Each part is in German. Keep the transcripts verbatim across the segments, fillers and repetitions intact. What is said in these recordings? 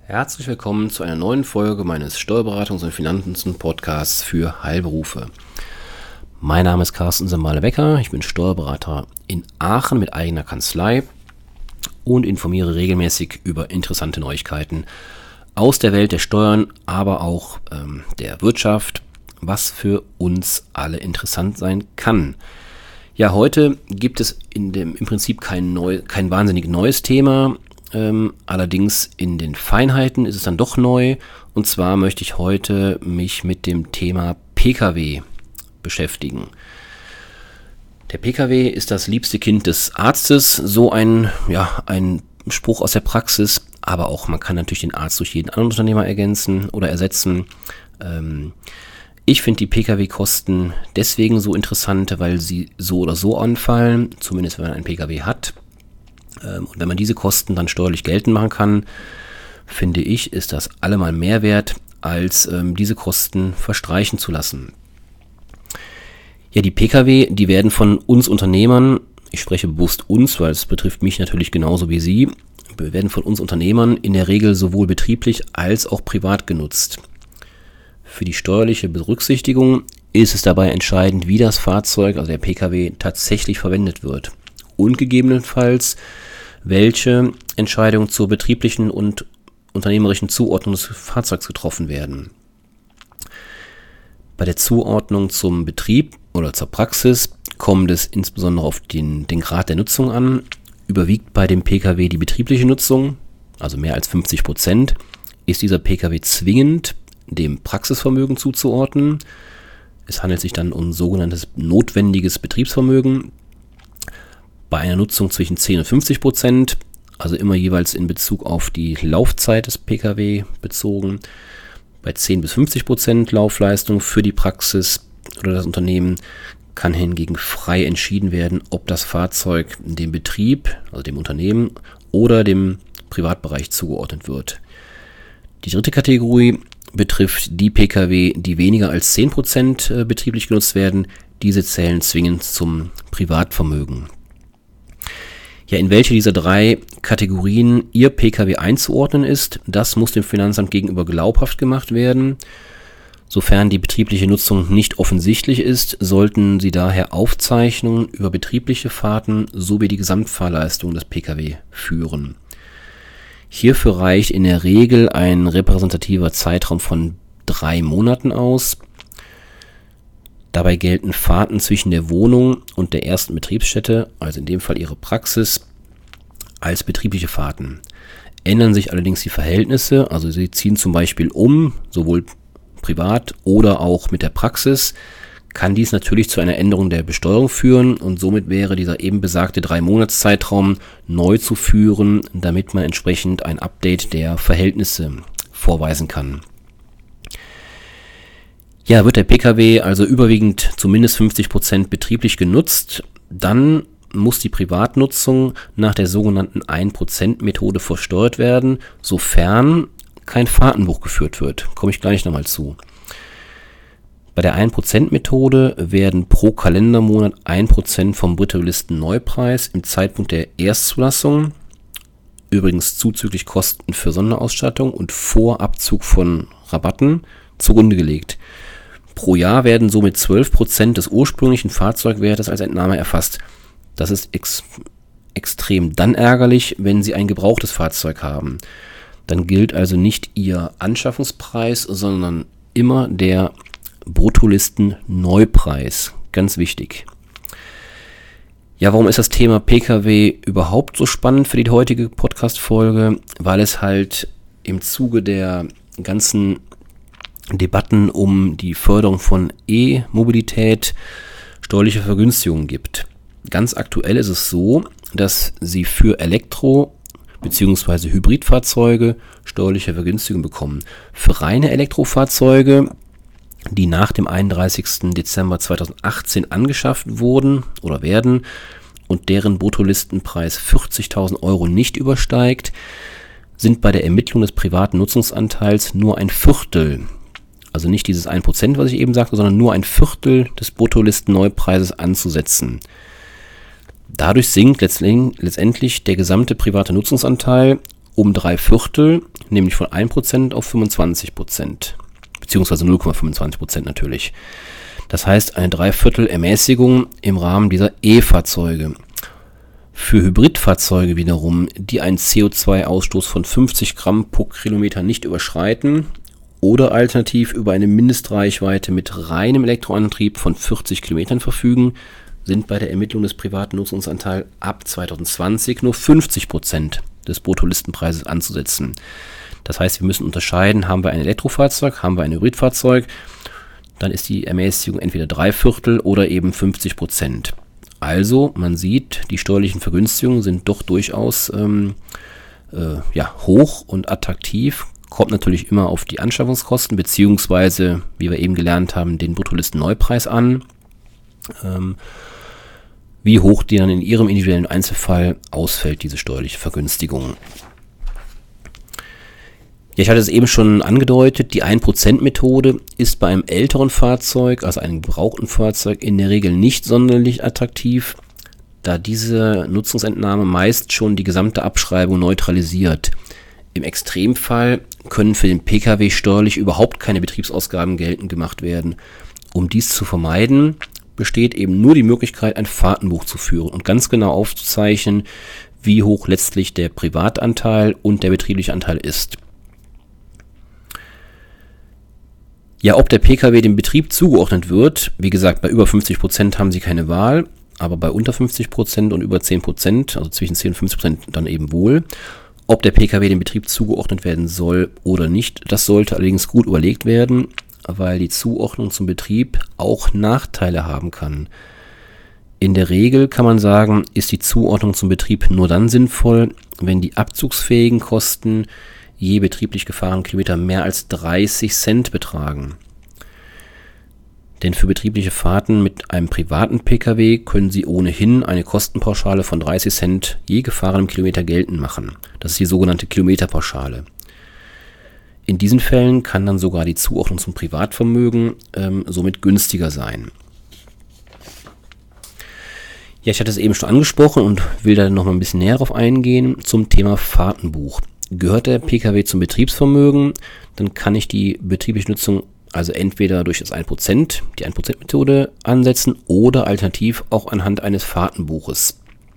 Herzlich willkommen zu einer neuen Folge meines Steuerberatungs- und Finanzen-Podcasts für Heilberufe. Mein Name ist Carsten Sembale-Becker, ich bin Steuerberater in Aachen mit eigener Kanzlei und informiere regelmäßig über interessante Neuigkeiten aus der Welt der Steuern, aber auch ähm, der Wirtschaft, was für uns alle interessant sein kann. Ja, heute gibt es in dem, im Prinzip kein, neu, kein wahnsinnig neues Thema. Ähm, allerdings in den Feinheiten ist es dann doch neu, und zwar möchte ich heute mich mit dem Thema P K W beschäftigen. Der P K W ist das liebste Kind des Arztes, so ein, ja, ein Spruch aus der Praxis, aber auch man kann natürlich den Arzt durch jeden anderen Unternehmer ergänzen oder ersetzen. Ähm, ich finde die P K W-Kosten deswegen so interessant, weil sie so oder so anfallen, zumindest wenn man einen P K W hat. Und wenn man diese Kosten dann steuerlich geltend machen kann, finde ich, ist das allemal mehr wert, als ähm, diese Kosten verstreichen zu lassen. Ja, die P K W, die werden von uns Unternehmern, ich spreche bewusst uns, weil es betrifft mich natürlich genauso wie Sie, werden von uns Unternehmern in der Regel sowohl betrieblich als auch privat genutzt. Für die steuerliche Berücksichtigung ist es dabei entscheidend, wie das Fahrzeug, also der P K W, tatsächlich verwendet wird. Und gegebenenfalls, welche Entscheidungen zur betrieblichen und unternehmerischen Zuordnung des Fahrzeugs getroffen werden. Bei der Zuordnung zum Betrieb oder zur Praxis kommt es insbesondere auf den, den Grad der Nutzung an. Überwiegt bei dem P K W die betriebliche Nutzung, also mehr als fünfzig Prozent, ist dieser P K W zwingend dem Praxisvermögen zuzuordnen. Es handelt sich dann um sogenanntes notwendiges Betriebsvermögen. Bei einer Nutzung zwischen zehn und fünfzig Prozent, also immer jeweils in Bezug auf die Laufzeit des P K W bezogen, bei zehn bis fünfzig Prozent Laufleistung für die Praxis oder das Unternehmen kann hingegen frei entschieden werden, ob das Fahrzeug dem Betrieb, also dem Unternehmen oder dem Privatbereich zugeordnet wird. Die dritte Kategorie betrifft die P K W, die weniger als zehn Prozent betrieblich genutzt werden. Diese zählen zwingend zum Privatvermögen. Ja, in welche dieser drei Kategorien Ihr P K W einzuordnen ist, das muss dem Finanzamt gegenüber glaubhaft gemacht werden. Sofern die betriebliche Nutzung nicht offensichtlich ist, sollten Sie daher Aufzeichnungen über betriebliche Fahrten sowie die Gesamtfahrleistung des P K W führen. Hierfür reicht in der Regel ein repräsentativer Zeitraum von drei Monaten aus. Dabei gelten Fahrten zwischen der Wohnung und der ersten Betriebsstätte, also in dem Fall Ihre Praxis, als betriebliche Fahrten. Ändern sich allerdings die Verhältnisse, also Sie ziehen zum Beispiel um, sowohl privat oder auch mit der Praxis, kann dies natürlich zu einer Änderung der Besteuerung führen und somit wäre dieser eben besagte Drei-Monats-Zeitraum neu zu führen, damit man entsprechend ein Update der Verhältnisse vorweisen kann. Ja, wird der P K W also überwiegend zumindest fünfzig Prozent betrieblich genutzt, dann muss die Privatnutzung nach der sogenannten ein Prozent Methode versteuert werden, sofern kein Fahrtenbuch geführt wird. Komme ich gleich nochmal zu. Bei der ein Prozent Methode werden pro Kalendermonat ein Prozent vom Bruttolisten-Neupreis im Zeitpunkt der Erstzulassung, übrigens zuzüglich Kosten für Sonderausstattung und vor Abzug von Rabatten, zugrunde gelegt. Pro Jahr werden somit zwölf Prozent des ursprünglichen Fahrzeugwertes als Entnahme erfasst. Das ist ex- extrem dann ärgerlich, wenn Sie ein gebrauchtes Fahrzeug haben. Dann gilt also nicht Ihr Anschaffungspreis, sondern immer der Bruttolisten-Neupreis. Ganz wichtig. Ja, warum ist das Thema P K W überhaupt so spannend für die heutige Podcast-Folge? Weil es halt im Zuge der ganzen Debatten um die Förderung von E-Mobilität steuerliche Vergünstigungen gibt. Ganz aktuell ist es so, dass Sie für Elektro- bzw. Hybridfahrzeuge steuerliche Vergünstigungen bekommen. Für reine Elektrofahrzeuge, die nach dem einunddreißigsten Dezember zweitausendachtzehn angeschafft wurden oder werden und deren Bruttolistenpreis vierzigtausend Euro nicht übersteigt, sind bei der Ermittlung des privaten Nutzungsanteils nur ein Viertel, also nicht dieses ein Prozent, was ich eben sagte, sondern nur ein Viertel des Bruttolisten-Neupreises anzusetzen. Dadurch sinkt letztendlich der gesamte private Nutzungsanteil um drei Viertel, nämlich von ein Prozent auf fünfundzwanzig Prozent, beziehungsweise null Komma fünfundzwanzig Prozent natürlich. Das heißt eine Dreiviertel Ermäßigung im Rahmen dieser E-Fahrzeuge. Für Hybridfahrzeuge wiederum, die einen C O zwei Ausstoß von fünfzig Gramm pro Kilometer nicht überschreiten oder alternativ über eine Mindestreichweite mit reinem Elektroantrieb von vierzig Kilometern verfügen, sind bei der Ermittlung des privaten Nutzungsanteils ab zwanzig zwanzig nur fünfzig Prozent des Bruttolistenpreises anzusetzen. Das heißt, wir müssen unterscheiden, haben wir ein Elektrofahrzeug, haben wir ein Hybridfahrzeug, dann ist die Ermäßigung entweder drei Viertel oder eben fünfzig Prozent. Also, man sieht, die steuerlichen Vergünstigungen sind doch durchaus ähm, äh, ja, hoch und attraktiv. Kommt natürlich immer auf die Anschaffungskosten beziehungsweise, wie wir eben gelernt haben, den Bruttolistenneupreis an. Ähm, wie hoch die dann in Ihrem individuellen Einzelfall ausfällt, diese steuerliche Vergünstigung. Ja, ich hatte es eben schon angedeutet, die ein Prozent Methode ist bei einem älteren Fahrzeug, also einem gebrauchten Fahrzeug, in der Regel nicht sonderlich attraktiv, da diese Nutzungsentnahme meist schon die gesamte Abschreibung neutralisiert. Im Extremfall können für den Pkw steuerlich überhaupt keine Betriebsausgaben geltend gemacht werden. Um dies zu vermeiden, besteht eben nur die Möglichkeit, ein Fahrtenbuch zu führen und ganz genau aufzuzeichnen, wie hoch letztlich der Privatanteil und der betriebliche Anteil ist. Ja, ob der Pkw dem Betrieb zugeordnet wird, wie gesagt, bei über fünfzig Prozent haben Sie keine Wahl, aber bei unter fünfzig Prozent und über zehn Prozent, also zwischen zehn und fünfzig Prozent dann eben wohl. Ob der Pkw dem Betrieb zugeordnet werden soll oder nicht, das sollte allerdings gut überlegt werden, weil die Zuordnung zum Betrieb auch Nachteile haben kann. In der Regel kann man sagen, ist die Zuordnung zum Betrieb nur dann sinnvoll, wenn die abzugsfähigen Kosten je betrieblich gefahrenen Kilometer mehr als dreißig Cent betragen. Denn für betriebliche Fahrten mit einem privaten Pkw können Sie ohnehin eine Kostenpauschale von dreißig Cent je gefahrenem Kilometer geltend machen. Das ist die sogenannte Kilometerpauschale. In diesen Fällen kann dann sogar die Zuordnung zum Privatvermögen ähm, somit günstiger sein. Ja, ich hatte es eben schon angesprochen und will da noch mal ein bisschen näher darauf eingehen zum Thema Fahrtenbuch. Gehört der Pkw zum Betriebsvermögen, dann kann ich die betriebliche Nutzung also entweder durch das ein Prozent, die ein Prozent Methode ansetzen oder alternativ auch anhand eines Fahrtenbuches.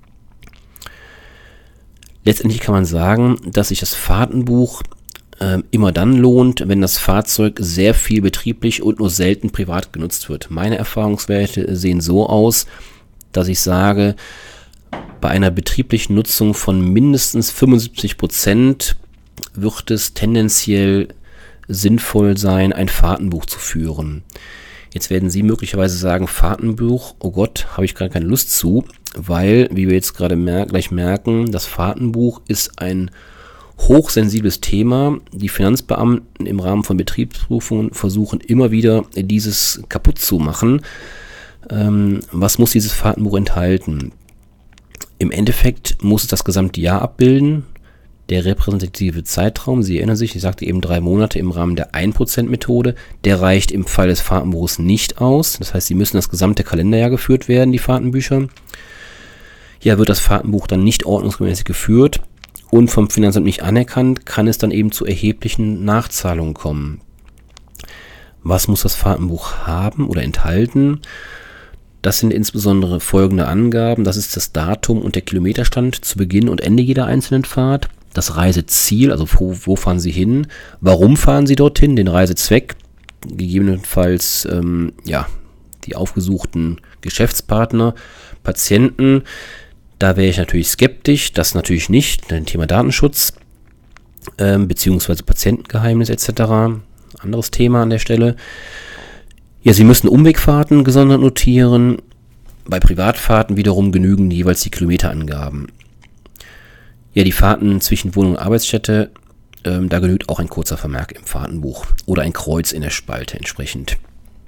Letztendlich kann man sagen, dass sich das Fahrtenbuch äh, immer dann lohnt, wenn das Fahrzeug sehr viel betrieblich und nur selten privat genutzt wird. Meine Erfahrungswerte sehen so aus, dass ich sage, bei einer betrieblichen Nutzung von mindestens fünfundsiebzig Prozent wird es tendenziell sinnvoll sein, ein Fahrtenbuch zu führen. Jetzt werden Sie möglicherweise sagen, Fahrtenbuch, oh Gott, habe ich gerade keine Lust zu, weil, wie wir jetzt gerade mer- gleich merken, das Fahrtenbuch ist ein hochsensibles Thema. Die Finanzbeamten im Rahmen von Betriebsprüfungen versuchen immer wieder, dieses kaputt zu machen. Ähm, was muss dieses Fahrtenbuch enthalten? Im Endeffekt muss es das gesamte Jahr abbilden, der repräsentative Zeitraum, Sie erinnern sich, ich sagte eben drei Monate im Rahmen der ein Prozent Methode, der reicht im Fall des Fahrtenbuches nicht aus. Das heißt, Sie müssen das gesamte Kalenderjahr geführt werden, die Fahrtenbücher. Ja, wird das Fahrtenbuch dann nicht ordnungsgemäß geführt und vom Finanzamt nicht anerkannt, kann es dann eben zu erheblichen Nachzahlungen kommen. Was muss das Fahrtenbuch haben oder enthalten? Das sind insbesondere folgende Angaben. Das ist das Datum und der Kilometerstand zu Beginn und Ende jeder einzelnen Fahrt. Das Reiseziel, also wo, wo fahren Sie hin? Warum fahren Sie dorthin? Den Reisezweck. Gegebenenfalls ähm, ja, die aufgesuchten Geschäftspartner, Patienten. Da wäre ich natürlich skeptisch. Das natürlich nicht. Ein Thema Datenschutz ähm, beziehungsweise Patientengeheimnis et cetera. Anderes Thema an der Stelle. Ja, Sie müssen Umwegfahrten gesondert notieren. Bei Privatfahrten wiederum genügen jeweils die Kilometerangaben. Ja, die Fahrten zwischen Wohnung und Arbeitsstätte, ähm, da genügt auch ein kurzer Vermerk im Fahrtenbuch oder ein Kreuz in der Spalte entsprechend.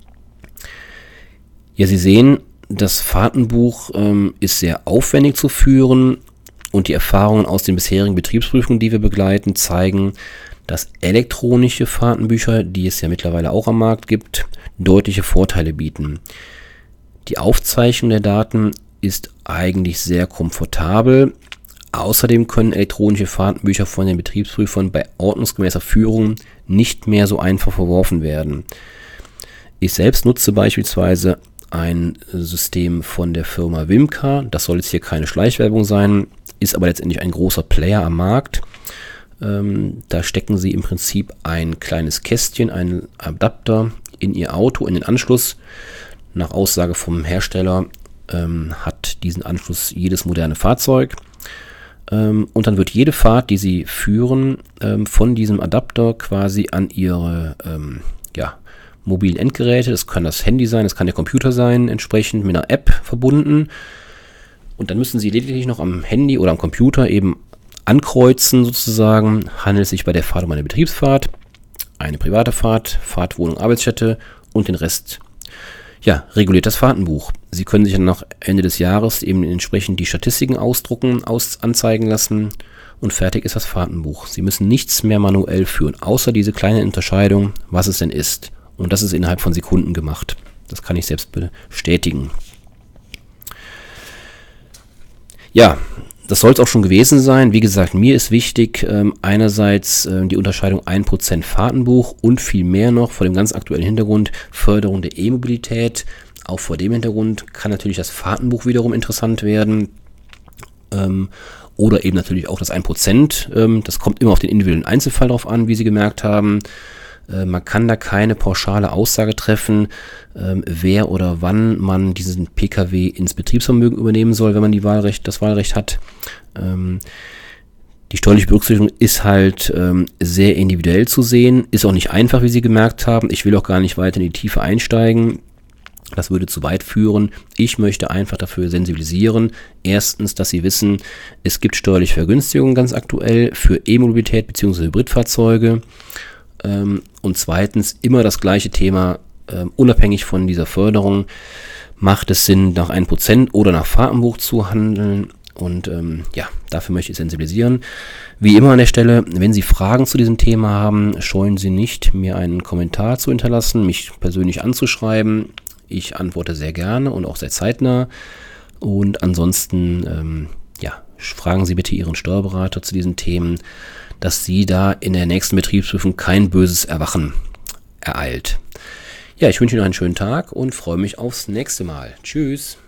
Ja, Sie sehen, das Fahrtenbuch ähm, ist sehr aufwendig zu führen und die Erfahrungen aus den bisherigen Betriebsprüfungen, die wir begleiten, zeigen, dass elektronische Fahrtenbücher, die es ja mittlerweile auch am Markt gibt, deutliche Vorteile bieten. Die Aufzeichnung der Daten ist eigentlich sehr komfortabel, Außerdem können elektronische Fahrtenbücher von den Betriebsprüfern bei ordnungsgemäßer Führung nicht mehr so einfach verworfen werden. Ich selbst nutze beispielsweise ein System von der Firma Wimcar. Das soll jetzt hier keine Schleichwerbung sein, ist aber letztendlich ein großer Player am Markt. Ähm, da stecken Sie im Prinzip ein kleines Kästchen, einen Adapter in Ihr Auto, in den Anschluss. Nach Aussage vom Hersteller ähm, hat diesen Anschluss jedes moderne Fahrzeug. Ähm, und dann wird jede Fahrt, die Sie führen, ähm, von diesem Adapter quasi an Ihre ähm, ja, mobilen Endgeräte, das kann das Handy sein, das kann der Computer sein, entsprechend mit einer App verbunden. Und dann müssen Sie lediglich noch am Handy oder am Computer eben ankreuzen sozusagen, handelt es sich bei der Fahrt um eine Betriebsfahrt, eine private Fahrt, Fahrt, Wohnung, Arbeitsstätte und den Rest, ja, reguliert das Fahrtenbuch. Sie können sich dann noch Ende des Jahres eben entsprechend die Statistiken ausdrucken, aus, anzeigen lassen und fertig ist das Fahrtenbuch. Sie müssen nichts mehr manuell führen, außer diese kleine Unterscheidung, was es denn ist. Und das ist innerhalb von Sekunden gemacht. Das kann ich selbst bestätigen. Ja, das soll es auch schon gewesen sein. Wie gesagt, mir ist wichtig, ähm, einerseits äh, die Unterscheidung ein Prozent Fahrtenbuch und viel mehr noch vor dem ganz aktuellen Hintergrund Förderung der E-Mobilität. Auch vor dem Hintergrund kann natürlich das Fahrtenbuch wiederum interessant werden. Ähm, oder eben natürlich auch das ein Prozent. Ähm, das kommt immer auf den individuellen Einzelfall drauf an, wie Sie gemerkt haben. Man kann da keine pauschale Aussage treffen, ähm, wer oder wann man diesen Pkw ins Betriebsvermögen übernehmen soll, wenn man die Wahlrecht, das Wahlrecht hat. Ähm, die steuerliche Berücksichtigung ist halt ähm, sehr individuell zu sehen, ist auch nicht einfach, wie Sie gemerkt haben. Ich will auch gar nicht weiter in die Tiefe einsteigen. Das würde zu weit führen. Ich möchte einfach dafür sensibilisieren. Erstens, dass Sie wissen, es gibt steuerliche Vergünstigungen ganz aktuell für E-Mobilität bzw. Hybridfahrzeuge. Und zweitens immer das gleiche Thema, äh, unabhängig von dieser Förderung, macht es Sinn, nach ein Prozent oder nach Fahrtenbuch zu handeln. Und ähm, ja, dafür möchte ich sensibilisieren. Wie immer an der Stelle, wenn Sie Fragen zu diesem Thema haben, scheuen Sie nicht, mir einen Kommentar zu hinterlassen, mich persönlich anzuschreiben. Ich antworte sehr gerne und auch sehr zeitnah. Und ansonsten, ähm, ja, fragen Sie bitte Ihren Steuerberater zu diesen Themen, dass Sie da in der nächsten Betriebsprüfung kein böses Erwachen ereilt. Ja, ich wünsche Ihnen einen schönen Tag und freue mich aufs nächste Mal. Tschüss.